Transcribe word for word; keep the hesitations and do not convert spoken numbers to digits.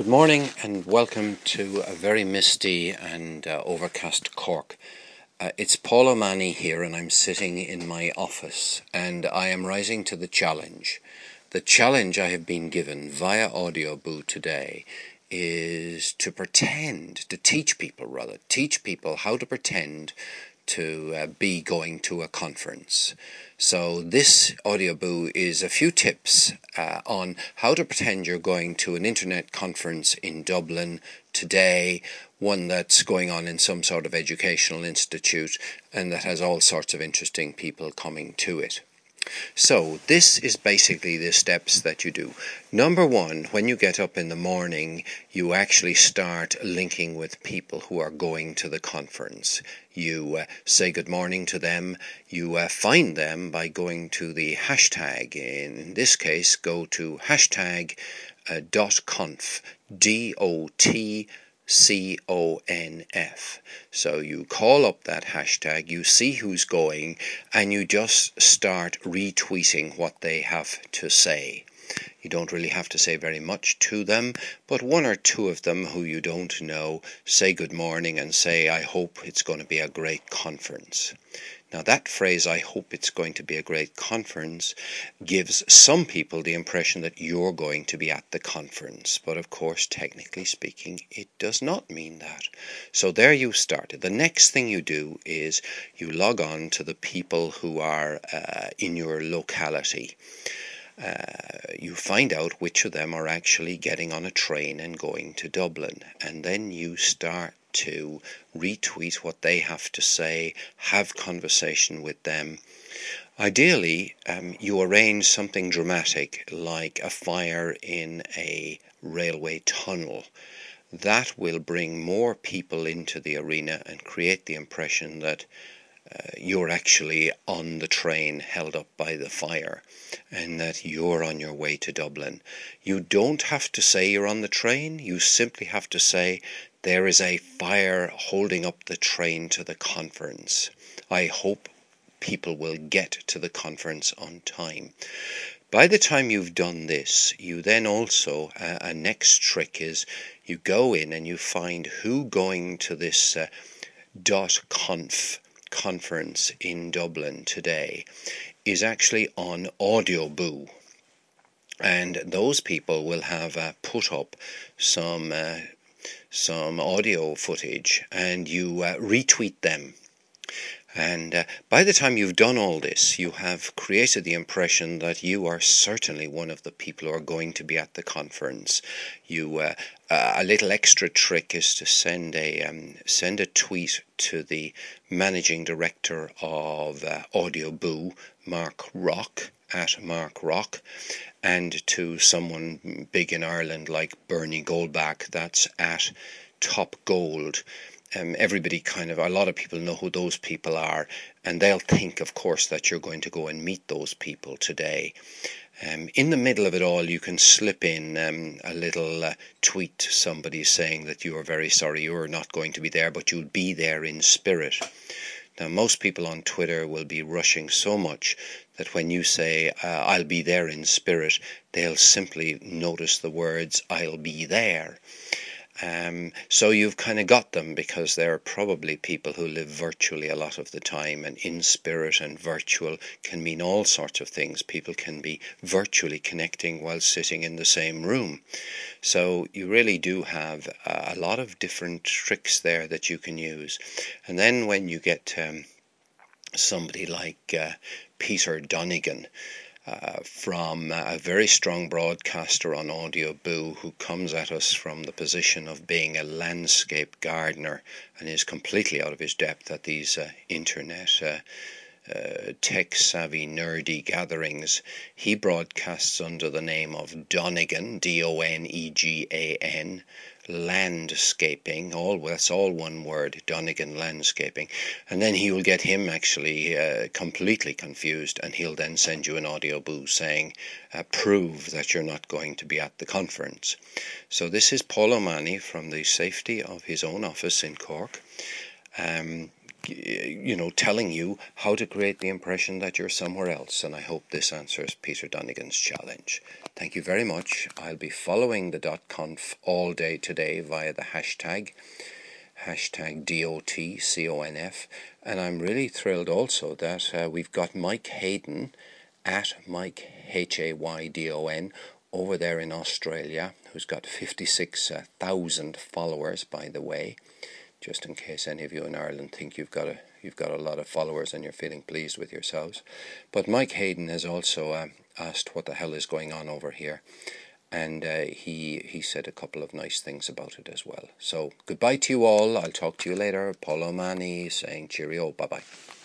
Good morning and welcome to a very misty and uh, overcast Cork. Uh, it's Paul O'Mahony here, and I'm sitting in my office, and I am rising to the challenge. The challenge I have been given via Audioboo today is to pretend, to teach people rather, teach people how to pretend to uh, be going to a conference. So this Audioboo is a few tips uh, on how to pretend you're going to an internet conference in Dublin today, one that's going on in some sort of educational institute and that has all sorts of interesting people coming to it. So this is basically the steps that you do. Number one, when you get up in the morning, you actually start linking with people who are going to the conference. You uh, say good morning to them. You uh, find them by going to the hashtag. In this case, go to hashtag uh, dot conf, D O T C O N F. So you call up that hashtag, you see who's going, and you just start retweeting what they have to say. You don't really have to say very much to them, but one or two of them who you don't know, say good morning and say, I hope it's going to be a great conference. Now that phrase, I hope it's going to be a great conference, gives some people the impression that you're going to be at the conference. But of course, technically speaking, it does not mean that. So there you started. The next thing you do is you log on to the people who are uh, in your locality. Uh, you find out which of them are actually getting on a train and going to Dublin, and then you start to retweet what they have to say, have conversation with them. Ideally, um, you arrange something dramatic like a fire in a railway tunnel. That will bring more people into the arena and create the impression that Uh, you're actually on the train held up by the fire and that you're on your way to Dublin. You don't have to say you're on the train. You simply have to say there is a fire holding up the train to the conference. I hope people will get to the conference on time. By the time you've done this, you then also, uh, a next trick is you go in and you find who going to this uh, .conf conference in Dublin today is actually on Audioboo, and those people will have uh, put up some uh, some audio footage, and you uh, retweet them. And uh, by the time you've done all this, you have created the impression that you are certainly one of the people who are going to be at the conference. You, uh, uh, a little extra trick is to send a um, send a tweet to the managing director of uh, Audioboo, Mark Rock, at Mark Rock, and to someone big in Ireland like Bernie Goldbach, that's at Top Gold. Um, everybody kind of, a lot of people know who those people are, and they'll think, of course, that you're going to go and meet those people today. Um, in the middle of it all, you can slip in um, a little uh, tweet to somebody saying that you are very sorry you're not going to be there, but you'll be there in spirit. Now, most people on Twitter will be rushing so much that when you say, uh, I'll be there in spirit, they'll simply notice the words, I'll be there. Um, so you've kind of got them, because there are probably people who live virtually a lot of the time, and in spirit and virtual can mean all sorts of things. People can be virtually connecting while sitting in the same room. So you really do have a lot of different tricks there that you can use. And then when you get um, somebody like uh, Peter Donegan, Uh, from uh, a very strong broadcaster on Audioboo, who comes at us from the position of being a landscape gardener and is completely out of his depth at these uh, internet uh, uh, tech-savvy, nerdy gatherings. He broadcasts under the name of Donegan, D O N E G A N, landscaping, all that's all one word, Donegan landscaping, and then he will get him actually uh, completely confused, and he'll then send you an Audioboo saying, uh, prove that you're not going to be at the conference. So this is Paul O'Mahony from the safety of his own office in Cork. Um, you know, telling you how to create the impression that you're somewhere else. And I hope this answers Peter Donegan's challenge. Thank you very much. I'll be following the .conf all day today via the hashtag, hashtag D O T C O N F. And I'm really thrilled also that uh, we've got Mike Hayden, at Mike H A Y D O N, over there in Australia, who's got fifty-six thousand followers, by the way, just in case any of you in Ireland think you've got a you've got a lot of followers and you're feeling pleased with yourselves. But Mike Hayden has also uh, asked what the hell is going on over here, and uh, he he said a couple of nice things about it as well. So goodbye to you all. I'll talk to you later. Paul O'Mahony saying cheerio. Bye bye.